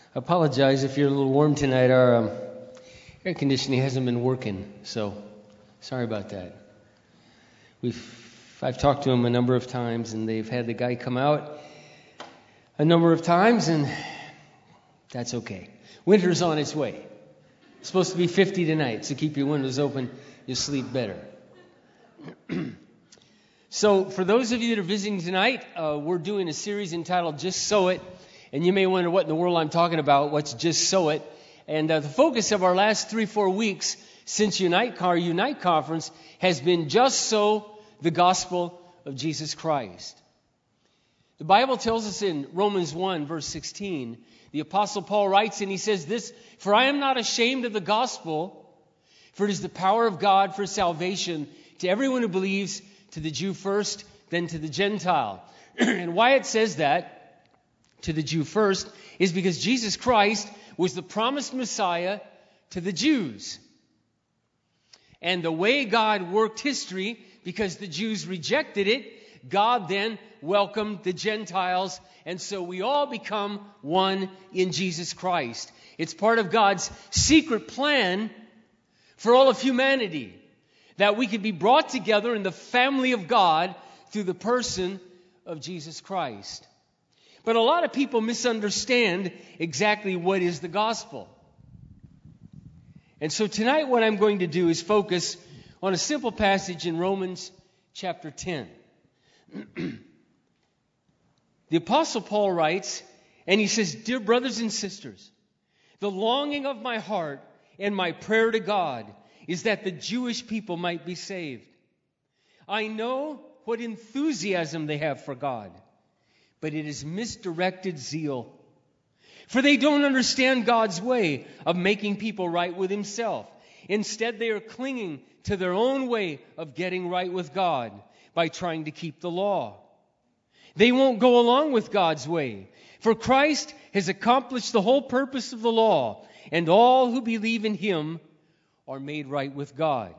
I apologize if you're a little warm tonight. Our air conditioning hasn't been working, so sorry about that. I've talked to them a number of times, and they've had the guy come out a number of times, and that's okay. Winter's on its way. It's supposed to be 50 tonight, so keep your windows open. You'll sleep better. So for those of you that are visiting tonight, we're doing a series entitled Just Sow It. And you may wonder what in the world I'm talking about. What's Just Sow It? And the focus of our last 3-4 weeks since our Unite conference has been just sow the gospel of Jesus Christ. The Bible tells us in Romans 1, verse 16, the Apostle Paul writes, and he says this, "For I am not ashamed of the gospel, for it is the power of God for salvation to everyone who believes, to the Jew first, then to the Gentile." And why it says that, to the Jew first, is because Jesus Christ was the promised Messiah to the Jews. And the way God worked history, because the Jews rejected it, God then welcomed the Gentiles, and so we all become one in Jesus Christ. It's part of God's secret plan for all of humanity, that we could be brought together in the family of God through the person of Jesus Christ. But a lot of people misunderstand exactly what is the gospel. And so tonight what I'm going to do is focus on a simple passage in Romans chapter 10. The Apostle Paul writes, and he says, "Dear brothers and sisters, the longing of my heart and my prayer to God is that the Jewish people might be saved. I know what enthusiasm they have for God, but it is misdirected zeal. For they don't understand God's way of making people right with Himself. Instead, they are clinging to their own way of getting right with God by trying to keep the law. They won't go along with God's way, for Christ has accomplished the whole purpose of the law, and all who believe in Him are made right with God.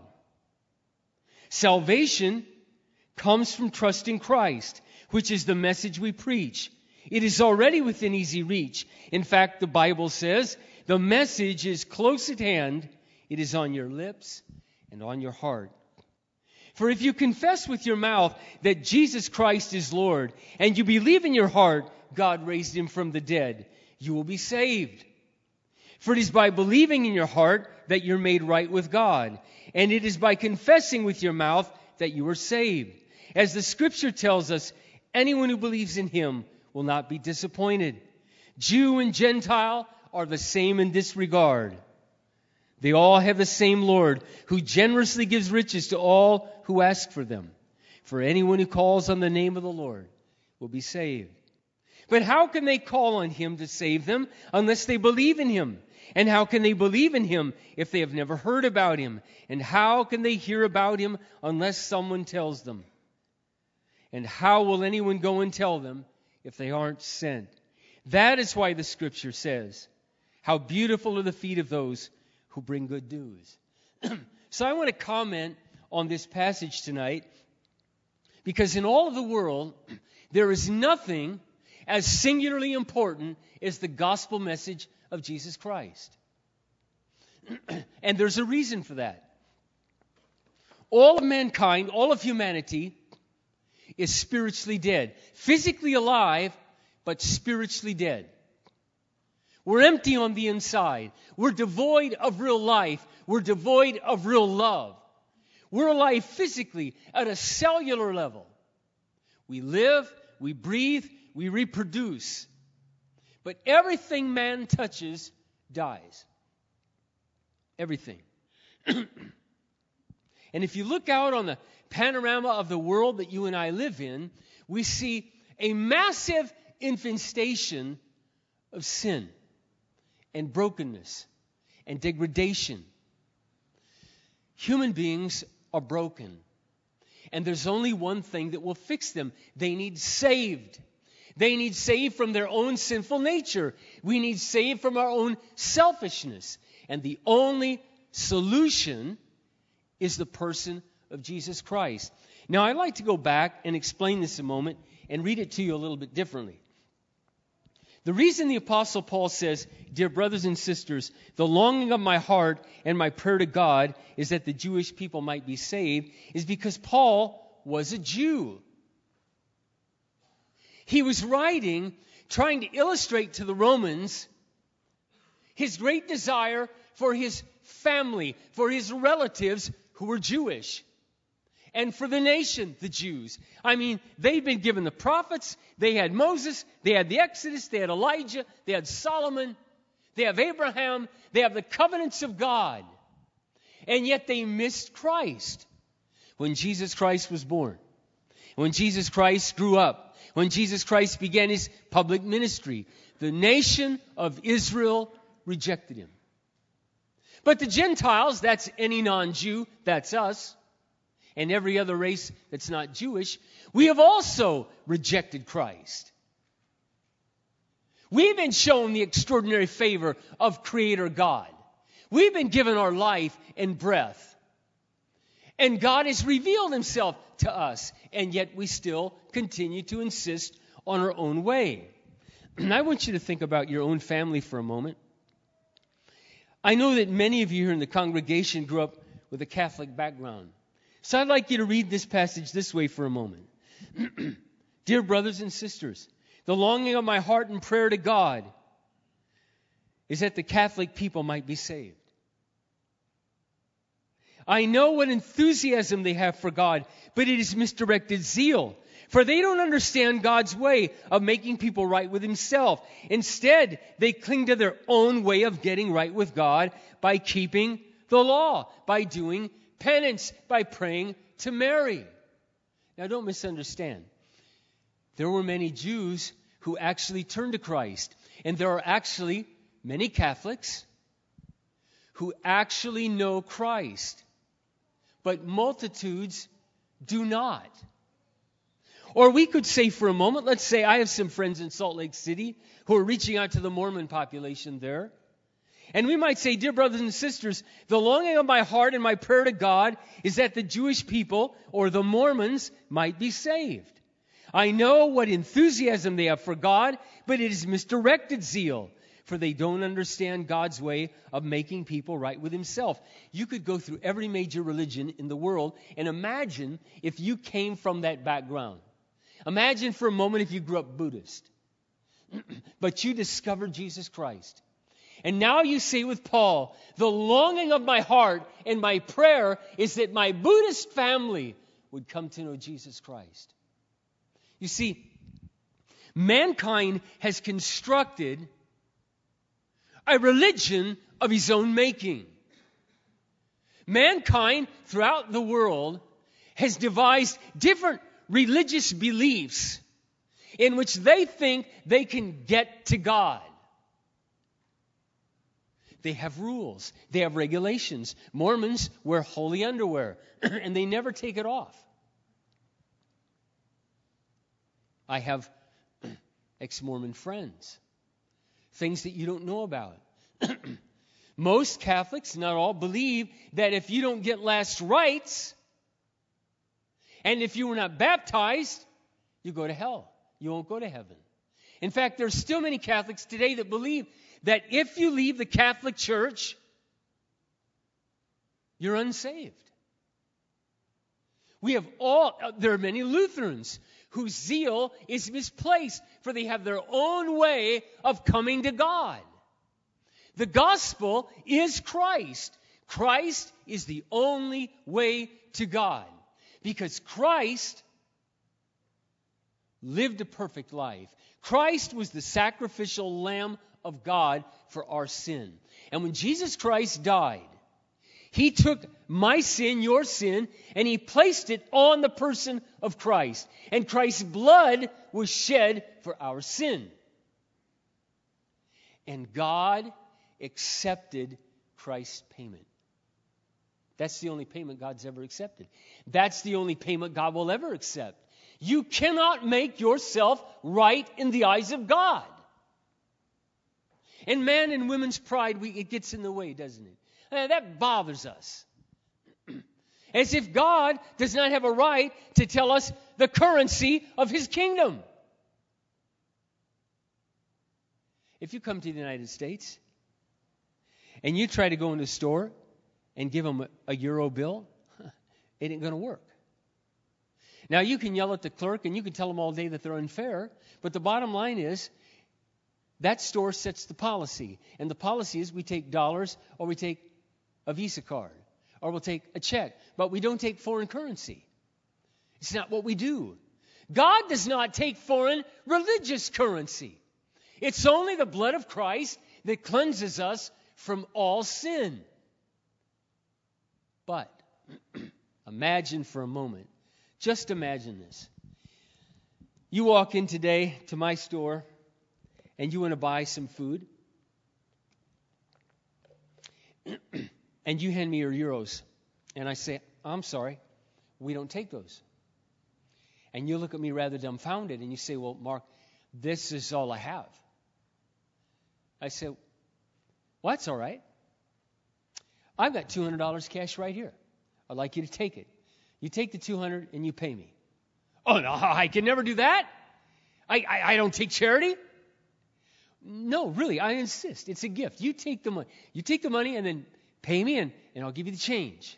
Salvation comes from trusting Christ, which is the message we preach. It is already within easy reach. In fact, the Bible says, the message is close at hand. It is on your lips and on your heart. For if you confess with your mouth that Jesus Christ is Lord, and you believe in your heart God raised Him from the dead, you will be saved. For it is by believing in your heart that you're made right with God, and it is by confessing with your mouth that you are saved. As the Scripture tells us, anyone who believes in Him will not be disappointed. Jew and Gentile are the same in this regard. They all have the same Lord, who generously gives riches to all who ask for them. For anyone who calls on the name of the Lord will be saved. But how can they call on Him to save them unless they believe in Him? And how can they believe in Him if they have never heard about Him? And how can they hear about Him unless someone tells them? And how will anyone go and tell them if they aren't sent? That is why the Scripture says, how beautiful are the feet of those who bring good news. So I want to comment on this passage tonight, because in all of the world, there is nothing as singularly important as the gospel message of Jesus Christ. And there's a reason for that. All of mankind, all of humanity, is spiritually dead. Physically alive, but spiritually dead. We're empty on the inside. We're devoid of real life. We're devoid of real love. We're alive physically at a cellular level. We live, we breathe, we reproduce. But everything man touches dies. Everything. And if you look out on the panorama of the world that you and I live in, we see a massive infestation of sin and brokenness and degradation. Human beings are broken. And there's only one thing that will fix them. They need saved. They need saved from their own sinful nature. We need saved from our own selfishness. And the only solution is the person of Jesus Christ. Now, I'd like to go back and explain this a moment and read it to you a little bit differently. The reason the Apostle Paul says, dear brothers and sisters, the longing of my heart and my prayer to God is that the Jewish people might be saved, is because Paul was a Jew. He was writing, trying to illustrate to the Romans his great desire for his family, for his relatives who were Jewish, and for the nation, the Jews. I mean, they'd been given the prophets, they had Moses, they had the Exodus, they had Elijah, they had Solomon, they have Abraham, they have the covenants of God. And yet they missed Christ when Jesus Christ was born, when Jesus Christ grew up, when Jesus Christ began his public ministry. The nation of Israel rejected him. But the Gentiles, that's any non-Jew, that's us, and every other race that's not Jewish, we have also rejected Christ. We've been shown the extraordinary favor of Creator God. We've been given our life and breath. And God has revealed himself to us, and yet we still continue to insist on our own way. And I want you to think about your own family for a moment. I know that many of you here in the congregation grew up with a Catholic background. So I'd like you to read this passage this way for a moment. Dear brothers and sisters, the longing of my heart and prayer to God is that the Catholic people might be saved. I know what enthusiasm they have for God, but it is misdirected zeal. For they don't understand God's way of making people right with himself. Instead, they cling to their own way of getting right with God by keeping the law, by doing penance, by praying to Mary. Now, don't misunderstand. There were many Jews who actually turned to Christ. And there are actually many Catholics who actually know Christ. But multitudes do not. Or we could say for a moment, let's say I have some friends in Salt Lake City who are reaching out to the Mormon population there. And we might say, dear brothers and sisters, the longing of my heart and my prayer to God is that the Jewish people or the Mormons might be saved. I know what enthusiasm they have for God, but it is misdirected zeal, for they don't understand God's way of making people right with himself. You could go through every major religion in the world and imagine if you came from that background. Imagine for a moment if you grew up Buddhist, but you discovered Jesus Christ. And now you say with Paul, the longing of my heart and my prayer is that my Buddhist family would come to know Jesus Christ. You see, mankind has constructed a religion of his own making. Mankind throughout the world has devised different religious beliefs in which they think they can get to God. They have rules. They have regulations. Mormons wear holy underwear, and they never take it off. I have ex-Mormon friends. Things that you don't know about. Most Catholics, not all, believe that if you don't get last rites, and if you were not baptized, you go to hell. You won't go to heaven. In fact, there's still many Catholics today that believe that if you leave the Catholic Church, you're unsaved. There are many Lutherans whose zeal is misplaced, for they have their own way of coming to God. The gospel is Christ. Christ is the only way to God, because Christ lived a perfect life. Christ was the sacrificial lamb of God for our sin. And when Jesus Christ died, he took my sin, your sin, and he placed it on the person of Christ. And Christ's blood was shed for our sin. And God accepted Christ's payment. That's the only payment God's ever accepted. That's the only payment God will ever accept. You cannot make yourself right in the eyes of God. And man and women's pride, it gets in the way, doesn't it? That bothers us. As if God does not have a right to tell us the currency of his kingdom. If you come to the United States and you try to go in the store and give them a euro bill, it ain't going to work. Now, you can yell at the clerk and you can tell them all day that they're unfair, but the bottom line is that store sets the policy. And the policy is we take dollars or we take a Visa card or we'll take a check, but we don't take foreign currency. It's not what we do. God does not take foreign religious currency. It's only the blood of Christ that cleanses us from all sin. But imagine for a moment, just imagine this. You walk in today to my store and you want to buy some food. And you hand me your euros. And I say, I'm sorry, we don't take those. And you look at me rather dumbfounded and you say, well, Mark, this is all I have. I say, well, that's all right. I've got $200 cash right here. I'd like you to take it. You take the $200 and you pay me. Oh, no, I can never do that. I don't take charity. No, really, I insist. It's a gift. You take the money. You take the money and then pay me and I'll give you the change.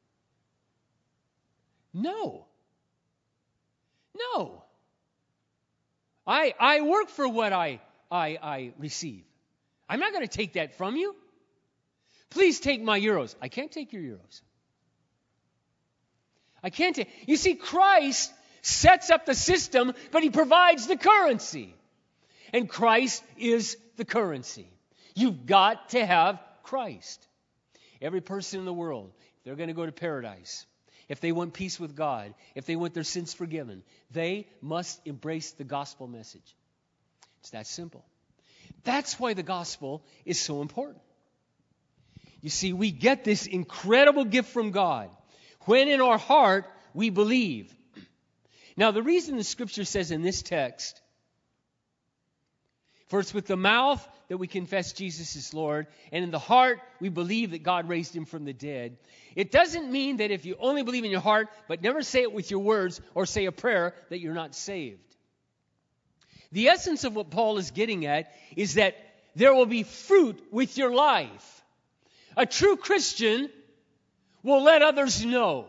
No. No. I work for what I receive. I'm not going to take that from you. Please take my euros. I can't take your euros. I can't take. You see, Christ sets up the system, but he provides the currency. And Christ is the currency. You've got to have Christ. Every person in the world, if they're going to go to paradise, if they want peace with God, if they want their sins forgiven, they must embrace the gospel message. It's that simple. That's why the gospel is so important. You see, we get this incredible gift from God when in our heart we believe. Now, the reason the scripture says in this text, for it's with the mouth that we confess Jesus is Lord, and in the heart we believe that God raised him from the dead. It doesn't mean that if you only believe in your heart, but never say it with your words or say a prayer, that you're not saved. The essence of what Paul is getting at is that there will be fruit with your life. A true Christian will let others know.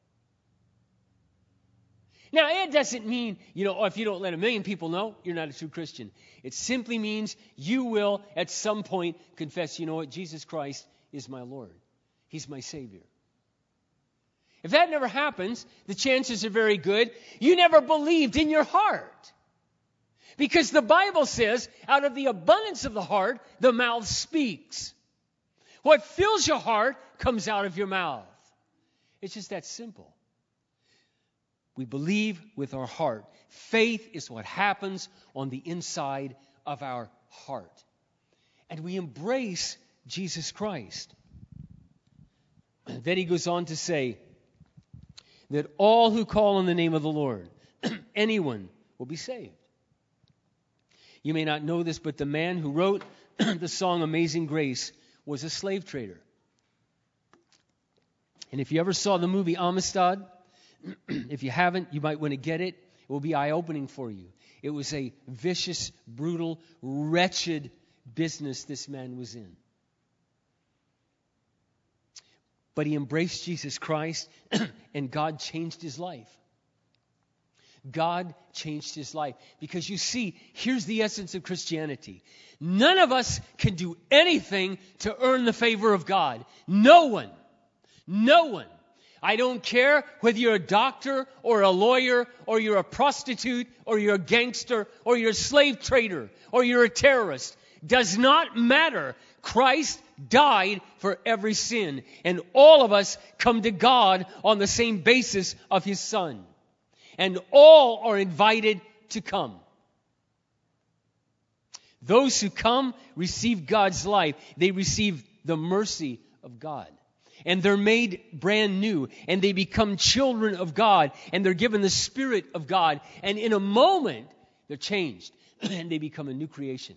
Now, it doesn't mean, if you don't let 1 million people know, you're not a true Christian. It simply means you will, at some point, confess, Jesus Christ is my Lord. He's my Savior. If that never happens, the chances are very good you never believed in your heart. Because the Bible says, out of the abundance of the heart, the mouth speaks. What fills your heart comes out of your mouth. It's just that simple. We believe with our heart. Faith is what happens on the inside of our heart. And we embrace Jesus Christ. And then he goes on to say that all who call on the name of the Lord, anyone will be saved. You may not know this, but the man who wrote the song Amazing Grace was a slave trader. And if you ever saw the movie Amistad, if you haven't, you might want to get it. It will be eye-opening for you. It was a vicious, brutal, wretched business this man was in. But he embraced Jesus Christ, and God changed his life. God changed his life. Because you see, here's the essence of Christianity. None of us can do anything to earn the favor of God. No one. No one. I don't care whether you're a doctor or a lawyer or you're a prostitute or you're a gangster or you're a slave trader or you're a terrorist. Does not matter. Christ died for every sin. And all of us come to God on the same basis of his Son. And all are invited to come. Those who come receive God's life. They receive the mercy of God. And they're made brand new. And they become children of God. And they're given the Spirit of God. And in a moment, they're changed. And they become a new creation.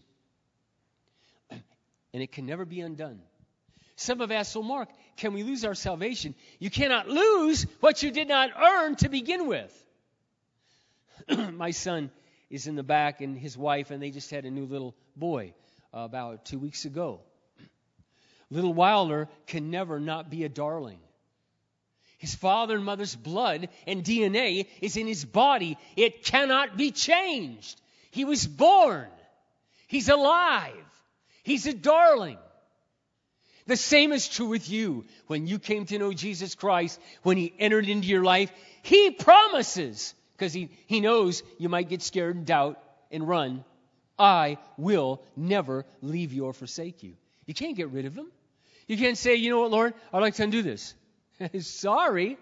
And it can never be undone. Some have asked, well, Mark, can we lose our salvation? You cannot lose what you did not earn to begin with. My son is in the back and his wife, and they just had a new little boy. about 2 weeks ago. Little Wilder can never not be a darling. His father and mother's blood and DNA is in his body. It cannot be changed. He was born. He's alive. He's a darling. The same is true with you. When you came to know Jesus Christ, when He entered into your life, He promises, because He knows you might get scared and doubt and run, I will never leave you or forsake you. You can't get rid of Him. You can't say, you know what, Lord, I'd like to undo this. Sorry.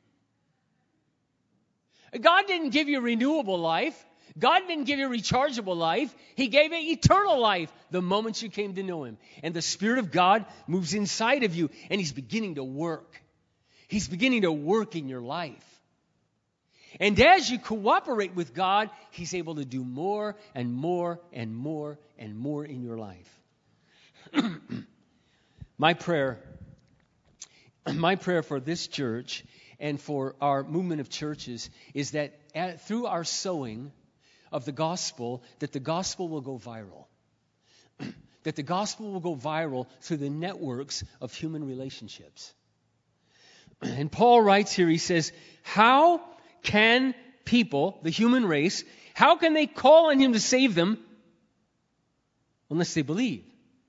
God didn't give you renewable life. God didn't give you rechargeable life. He gave you eternal life the moment you came to know Him. And the Spirit of God moves inside of you, and He's beginning to work. He's beginning to work in your life. And as you cooperate with God, He's able to do more and more and more and more in your life. My prayer for this church and for our movement of churches is that through our sowing of the gospel, that the gospel will go viral. That the gospel will go viral through the networks of human relationships. And Paul writes here, he says, how can people, the human race, how can they call on Him to save them unless they believe?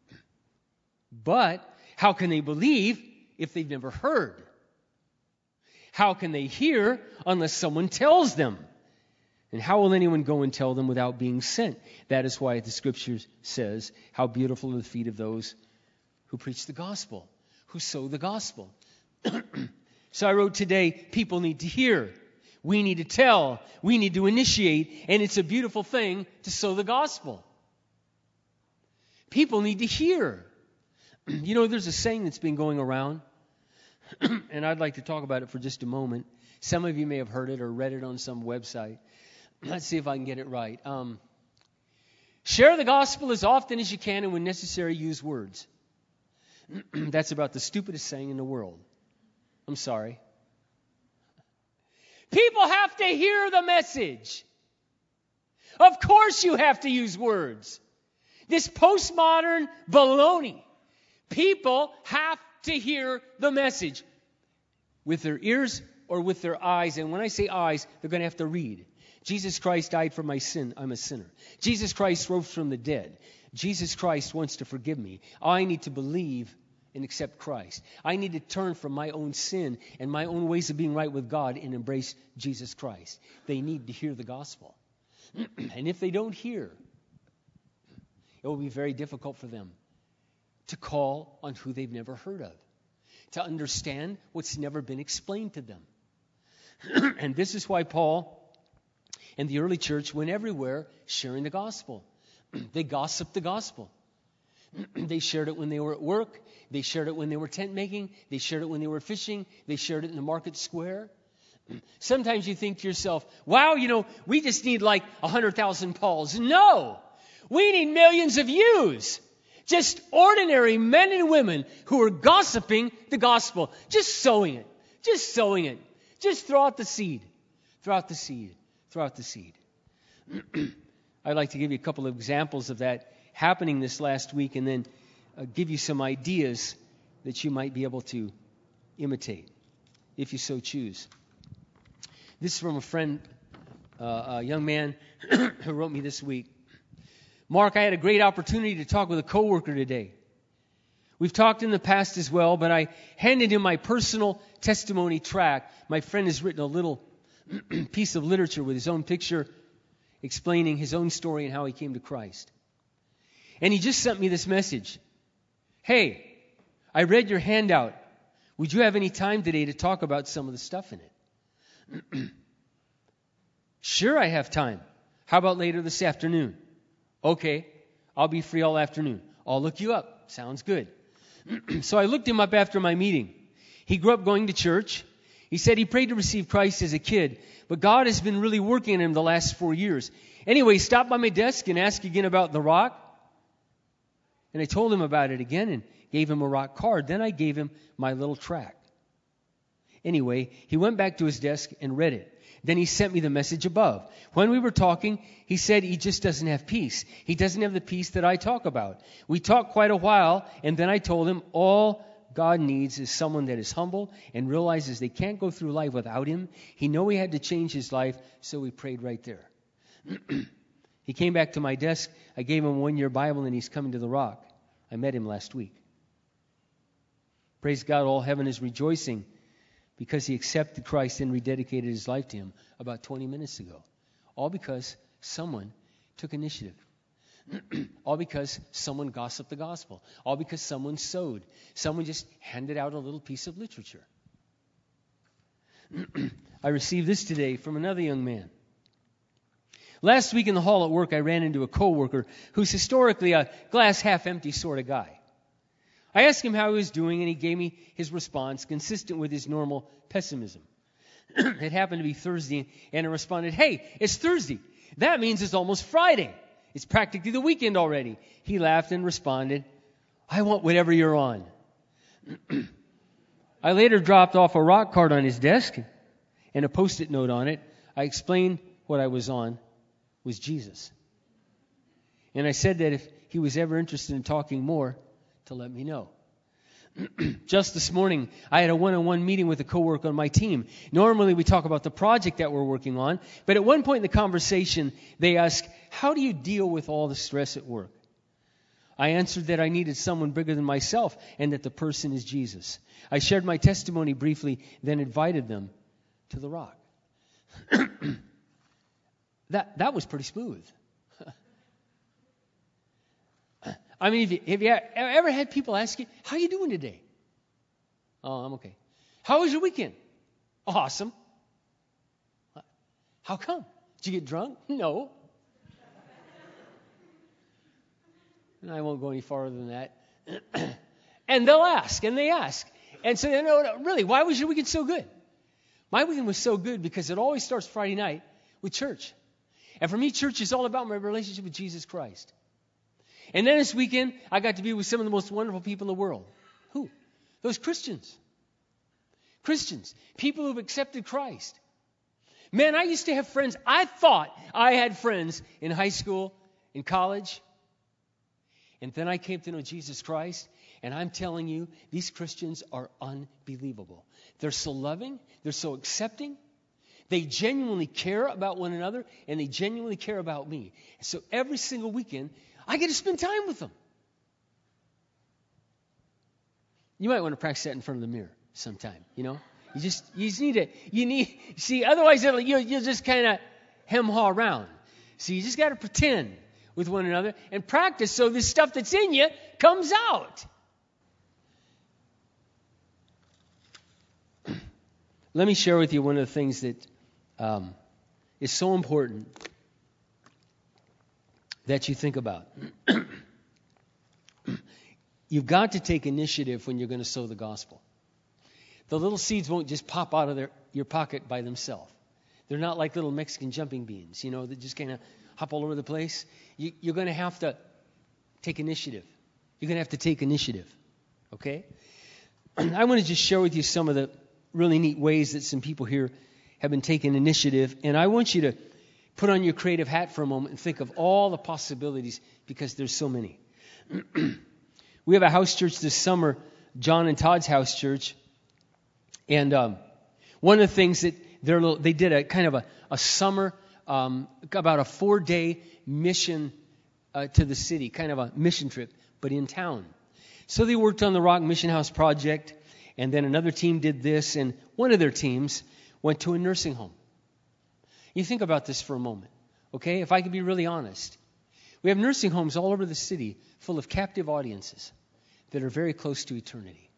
But how can they believe if they've never heard? How can they hear unless someone tells them? And how will anyone go and tell them without being sent? That is why the Scripture says, how beautiful are the feet of those who preach the gospel, who sow the gospel. So I wrote today, people need to hear. We need to tell. We need to initiate. And it's a beautiful thing to sow the gospel. People need to hear. You know, there's a saying that's been going around, and I'd like to talk about it for just a moment. Some of you may have heard it or read it on some website. Let's see if I can get it right. Share the gospel as often as you can, and when necessary, use words. That's about the stupidest saying in the world. I'm sorry. People have to hear the message. Of course you have to use words. This postmodern baloney. People have to hear the message with their ears or with their eyes. And when I say eyes, they're going to have to read. Jesus Christ died for my sin. I'm a sinner. Jesus Christ rose from the dead. Jesus Christ wants to forgive me. I need to believe and accept Christ. I need to turn from my own sin and my own ways of being right with God and embrace Jesus Christ. They need to hear the gospel. And if they don't hear, it will be very difficult for them to call on who they've never heard of, to understand what's never been explained to them. And this is why Paul and the early church went everywhere sharing the gospel. They gossiped the gospel. They shared it when they were at work. They shared it when they were tent making. They shared it when they were fishing. They shared it in the market square. Sometimes you think to yourself, wow, we just need like 100,000 Pauls. No! We need millions of yous. Just ordinary men and women who are gossiping the gospel. Just sowing it. Just sowing it. Just throw out the seed. Throw out the seed. Throw out the seed. I'd like to give you a couple of examples of that happening this last week, and then give you some ideas that you might be able to imitate, if you so choose. This is from a friend, a young man who wrote me this week. Mark, I had a great opportunity to talk with a coworker today. We've talked in the past as well, but I handed him my personal testimony tract. My friend has written a little piece of literature with his own picture explaining his own story and how he came to Christ. And he just sent me this message. Hey, I read your handout. Would you have any time today to talk about some of the stuff in it? Sure, I have time. How about later this afternoon? Okay, I'll be free all afternoon. I'll look you up. Sounds good. So I looked him up after my meeting. He grew up going to church. He said he prayed to receive Christ as a kid, but God has been really working on him the last 4 years. Anyway, he stopped by my desk and asked again about the rock. And I told him about it again and gave him a rock card. Then I gave him my little tract. Anyway, he went back to his desk and read it. Then he sent me the message above. When we were talking, he said he just doesn't have peace. He doesn't have the peace that I talk about. We talked quite a while, and then I told him all God needs is someone that is humble and realizes they can't go through life without him. He knew he had to change his life, so we prayed right there. He came back to my desk. I gave him a 1-year Bible, and he's coming to the Rock. I met him last week. Praise God, all heaven is rejoicing because he accepted Christ and rededicated his life to him about 20 minutes ago. All because someone took initiative. All because someone gossiped the gospel. All because someone sowed. Someone just handed out a little piece of literature. I received this today from another young man. Last week in the hall at work, I ran into a coworker who's historically a glass half empty sort of guy. I asked him how he was doing, and he gave me his response, consistent with his normal pessimism. It happened to be Thursday, and I responded, "Hey, it's Thursday. That means it's almost Friday. It's practically the weekend already." He laughed and responded, "I want whatever you're on." I later dropped off a rock card on his desk and a Post-it note on it. I explained what I was on was Jesus. And I said that if he was ever interested in talking more, to let me know. Just this morning, I had a one-on-one meeting with a coworker on my team. Normally, we talk about the project that we're working on, but at one point in the conversation, they asked, "How do you deal with all the stress at work?" I answered that I needed someone bigger than myself and that the person is Jesus. I shared my testimony briefly, then invited them to the Rock. That was pretty smooth. I mean, have you ever had people ask you, "How are you doing today?" "Oh, I'm okay." "How was your weekend?" "Awesome." "How come? Did you get drunk?" "No." And I won't go any farther than that. And they'll ask, and they ask. And so, no, really, why was your weekend so good? My weekend was so good because it always starts Friday night with church. And for me, church is all about my relationship with Jesus Christ. And then this weekend, I got to be with some of the most wonderful people in the world. Who? Those Christians. Christians. People who've accepted Christ. Man, I used to have friends. I thought I had friends in high school, in college. And then I came to know Jesus Christ. And I'm telling you, these Christians are unbelievable. They're so loving. They're so accepting. They genuinely care about one another. And they genuinely care about me. So every single weekend, I get to spend time with them. You might want to practice that in front of the mirror sometime, You just need to, otherwise you'll just kind of hem-haw around. So you just got to pretend with one another and practice so this stuff that's in you comes out. Let me share with you one of the things that is so important that you think about. You've got to take initiative when you're going to sow the gospel. The little seeds won't just pop out of your pocket by themselves. They're not like little Mexican jumping beans, that just kind of hop all over the place. You're going to have to take initiative. You're going to have to take initiative, okay? I want to just share with you some of the really neat ways that some people here have been taking initiative, and I want you to put on your creative hat for a moment and think of all the possibilities because there's so many. We have a house church this summer, John and Todd's house church. And one of the things that they did a kind of a summer, about a 4-day mission to the city, kind of a mission trip, but in town. So they worked on the Rock Mission House project, and then another team did this, and one of their teams went to a nursing home. You think about this for a moment, okay? If I could be really honest. We have nursing homes all over the city full of captive audiences that are very close to eternity.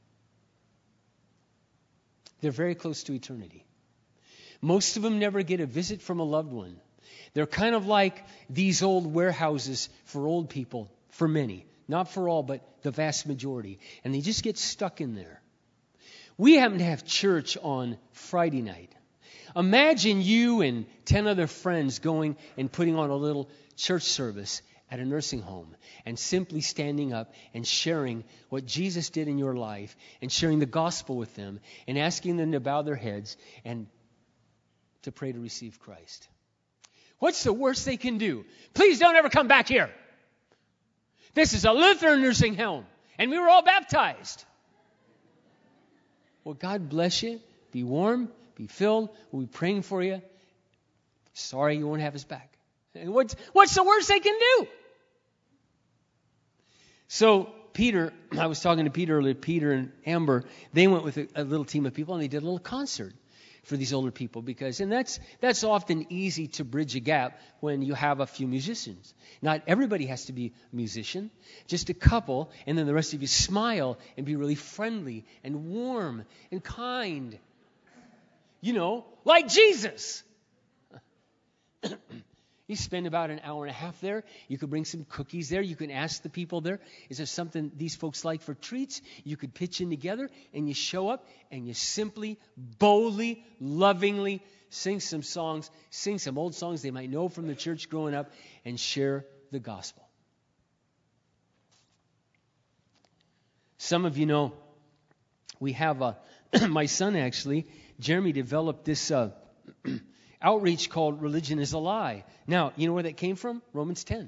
They're very close to eternity. Most of them never get a visit from a loved one. They're kind of like these old warehouses for old people, for many. Not for all, but the vast majority. And they just get stuck in there. We happen to have church on Friday night. Imagine you and 10 other friends going and putting on a little church service at a nursing home and simply standing up and sharing what Jesus did in your life and sharing the gospel with them and asking them to bow their heads and to pray to receive Christ. What's the worst they can do? Please don't ever come back here. This is a Lutheran nursing home, and we were all baptized. Well, God bless you. Be warm, be filled. We'll be praying for you. Sorry you won't have us back. And what's the worst they can do? So Peter, I was talking to Peter earlier, Peter and Amber, they went with a little team of people and they did a little concert for these older people and that's often easy to bridge a gap when you have a few musicians. Not everybody has to be a musician, just a couple, and then the rest of you smile and be really friendly and warm and kind. Like Jesus. You spend about an hour and a half there. You could bring some cookies there. You can ask the people there, is there something these folks like for treats? You could pitch in together, and you show up, and you simply, boldly, lovingly sing some songs, sing some old songs they might know from the church growing up, and share the gospel. Some of you know, we have my son actually, Jeremy, developed this outreach called Religion is a Lie. Now, you know where that came from? Romans 10.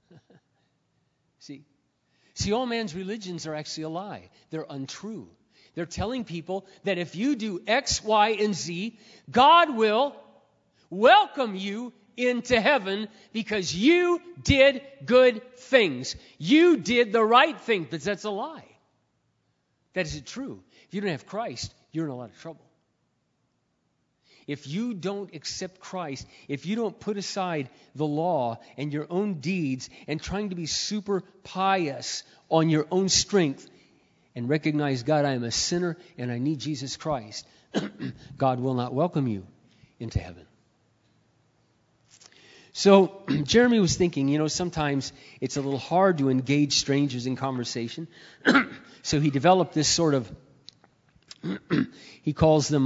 See, all man's religions are actually a lie. They're untrue. They're telling people that if you do X, Y, and Z, God will welcome you into heaven because you did good things. You did the right thing, but that's a lie. That isn't true. If you don't have Christ, you're in a lot of trouble. If you don't accept Christ, if you don't put aside the law and your own deeds and trying to be super pious on your own strength and recognize, God, I am a sinner and I need Jesus Christ, God will not welcome you into heaven. So Jeremy was thinking, sometimes it's a little hard to engage strangers in conversation. So he developed this sort of, he calls them,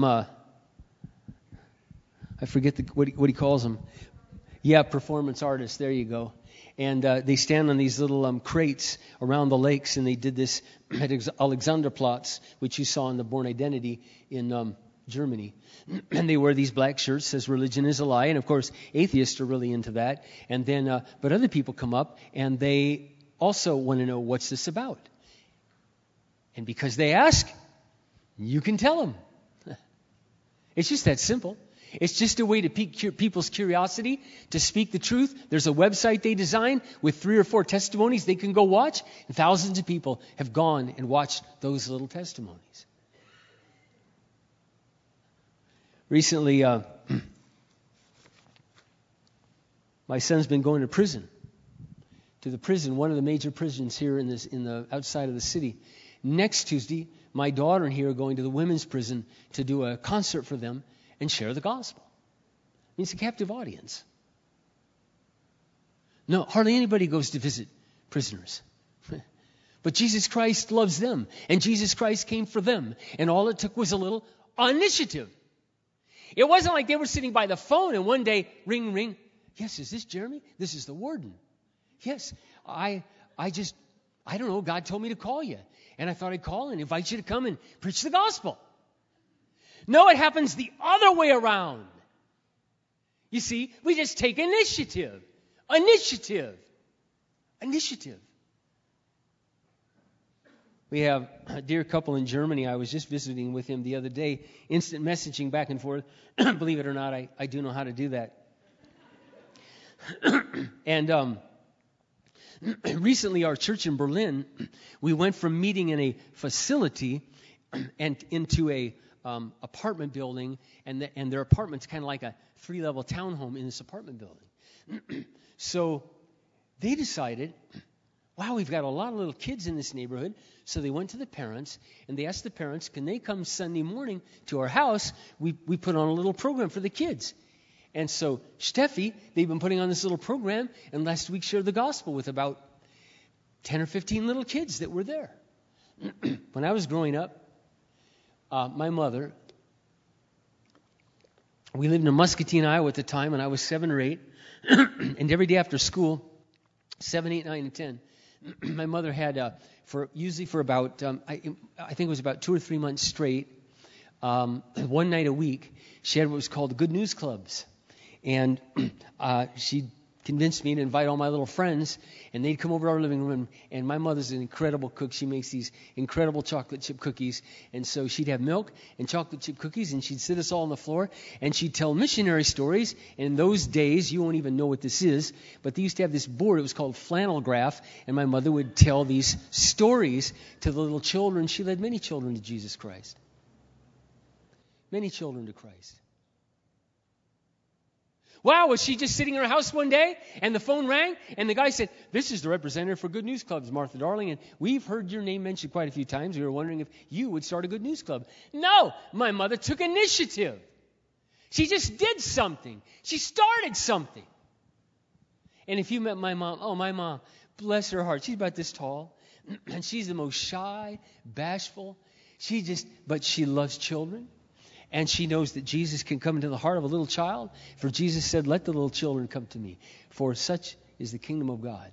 I forget what he calls them. Yeah, performance artists. There you go. And they stand on these little crates around the lakes, and they did this at Alexanderplatz, which you saw in the Born Identity in Germany. And they wear these black shirts, says religion is a lie. And of course, atheists are really into that. And then, but other people come up, and they also want to know, what's this about? And because they ask, you can tell them. It's just that simple. It's just a way to pique people's curiosity, to speak the truth. There's a website they designed with 3 or 4 testimonies they can go watch. And thousands of people have gone and watched those little testimonies. Recently, my son's been going to prison. To the prison, one of the major prisons here in the outside of the city. Next Tuesday, my daughter and he are going to the women's prison to do a concert for them and share the gospel. I mean, it's a captive audience. No, hardly anybody goes to visit prisoners. But Jesus Christ loves them, and Jesus Christ came for them, and all it took was a little initiative. It wasn't like they were sitting by the phone and one day, ring, ring. Yes, is this Jeremy? This is the warden. Yes, I don't know, God told me to call you. And I thought I'd call and invite you to come and preach the gospel. No, it happens the other way around. You see, we just take initiative. Initiative. We have a dear couple in Germany. I was just visiting with him the other day. Instant messaging back and forth. Believe it or not, I do know how to do that. And recently, our church in Berlin, we went from meeting in a facility and into a apartment building, and their apartment's kind of like a 3-level townhome in this apartment building. So they decided, wow, we've got a lot of little kids in this neighborhood. So they went to the parents, and they asked the parents, can they come Sunday morning to our house? We put on a little program for the kids. And so Steffi, they've been putting on this little program, and last week shared the gospel with about 10 or 15 little kids that were there. When I was growing up, my mother, we lived in Muscatine, Iowa at the time, and I was 7 or 8. And every day after school, 7, 8, 9, and 10. My mother had, for about, I think it was about 2 or 3 months straight, one night a week, she had what was called Good News Clubs. And she convinced me to invite all my little friends, and they'd come over to our living room. And my mother's an incredible cook. She makes these incredible chocolate chip cookies. And so she'd have milk and chocolate chip cookies, and she'd sit us all on the floor, and she'd tell missionary stories. And in those days, you won't even know what this is, but they used to have this board. It was called flannel graph, and my mother would tell these stories to the little children. She led many children to Jesus Christ. Many children to Christ. Wow, was she just sitting in her house one day and the phone rang and the guy said, "This is the representative for Good News Clubs, Martha Darling, and we've heard your name mentioned quite a few times. We were wondering if you would start a Good News Club." No, my mother took initiative. She just did something. She started something. And if you met my mom, my mom, bless her heart, she's about this tall, and she's the most shy, bashful. But she loves children. And she knows that Jesus can come into the heart of a little child. For Jesus said, "Let the little children come to me, for such is the kingdom of God."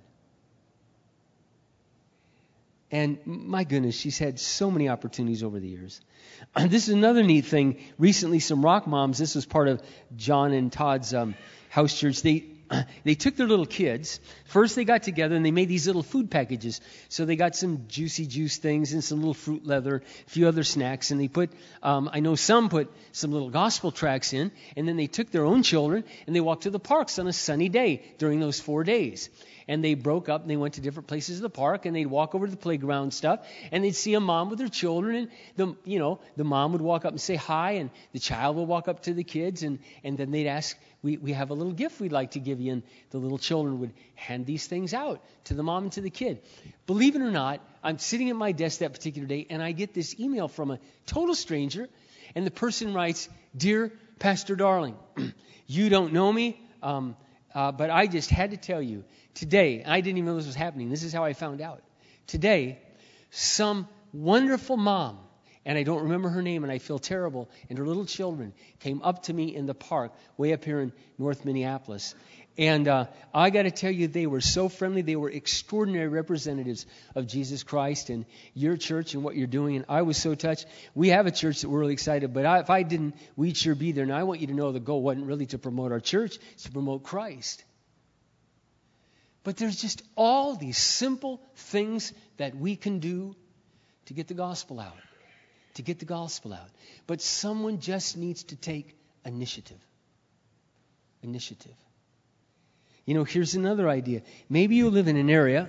And my goodness, she's had so many opportunities over the years. This is another neat thing. Recently, some rock moms, this was part of John and Todd's house church, they took their little kids. First they got together and they made these little food packages. So they got some juicy juice things and some little fruit leather, a few other snacks. And they put, I know some put some little gospel tracts in. And then they took their own children and they walked to the parks on a sunny day during those 4 days. And they broke up and they went to different places of the park, and they'd walk over to the playground stuff, and they'd see a mom with her children, and the mom would walk up and say hi, and the child would walk up to the kids, and then they'd ask, we have a little gift we'd like to give you, and the little children would hand these things out to the mom and to the kid. Believe it or not, I'm sitting at my desk that particular day, and I get this email from a total stranger, and the person writes, "Dear Pastor Darling, you don't know me, but I just had to tell you, today," I didn't even know this was happening. This is how I found out. Today, some wonderful mom, and I don't remember her name, and I feel terrible, and her little children came up to me in the park way up here in North Minneapolis. And I got to tell you, they were so friendly. They were extraordinary representatives of Jesus Christ and your church and what you're doing. And I was so touched. We have a church that we're really excited, but if I didn't, we'd sure be there. Now, I want you to know the goal wasn't really to promote our church. It's to promote Christ. But there's just all these simple things that we can do to get the gospel out. To get the gospel out. But someone just needs to take initiative. Initiative. Here's another idea. Maybe you live in an area.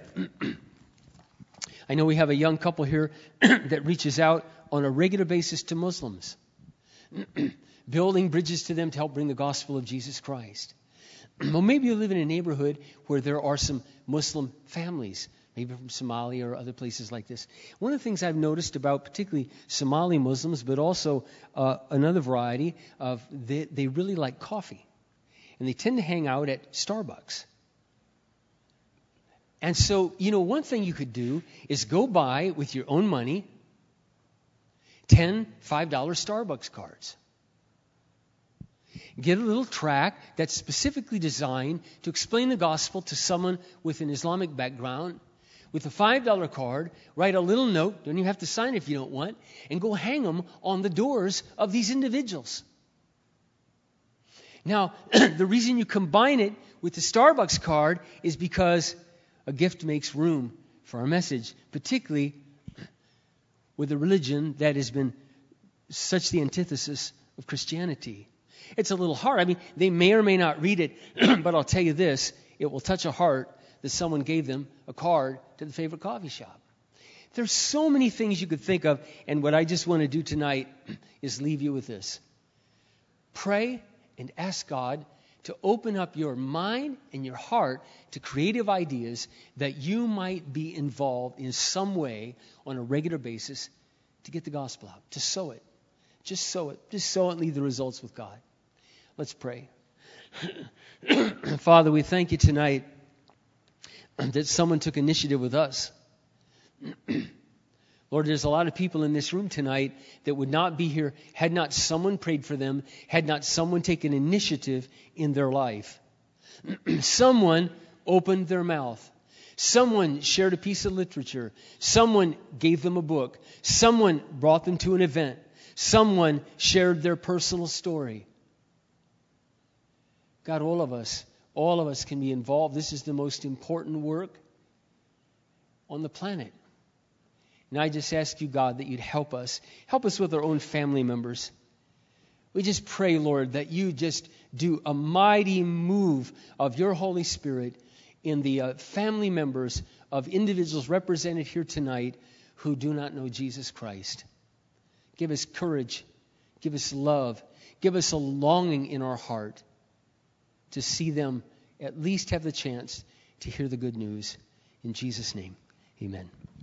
I know we have a young couple here that reaches out on a regular basis to Muslims, building bridges to them to help bring the gospel of Jesus Christ. Well, maybe you live in a neighborhood where there are some Muslim families, maybe from Somalia or other places like this. One of the things I've noticed about particularly Somali Muslims, but also another variety of, they really like coffee. And they tend to hang out at Starbucks. And so, one thing you could do is go buy with your own money 10 $5 Starbucks cards. Get a little tract that's specifically designed to explain the gospel to someone with an Islamic background. With a $5 card, write a little note, don't even have to sign it if you don't want, and go hang them on the doors of these individuals. Now, the reason you combine it with the Starbucks card is because a gift makes room for our message, particularly with a religion that has been such the antithesis of Christianity. It's a little hard. I mean, they may or may not read it, but I'll tell you this, it will touch a heart that someone gave them a card to the favorite coffee shop. There's so many things you could think of, and what I just want to do tonight is leave you with this. Pray and ask God to open up your mind and your heart to creative ideas that you might be involved in some way on a regular basis to get the gospel out, to sow it. Just sow it. Just sow it and leave the results with God. Let's pray. Father, we thank you tonight that someone took initiative with us. Lord, there's a lot of people in this room tonight that would not be here had not someone prayed for them, had not someone taken initiative in their life. Someone opened their mouth. Someone shared a piece of literature. Someone gave them a book. Someone brought them to an event. Someone shared their personal story. God, all of us can be involved. This is the most important work on the planet. And I just ask you, God, that you'd help us. Help us with our own family members. We just pray, Lord, that you just do a mighty move of your Holy Spirit in the family members of individuals represented here tonight who do not know Jesus Christ. Give us courage. Give us love. Give us a longing in our heart to see them at least have the chance to hear the good news. In Jesus' name, amen.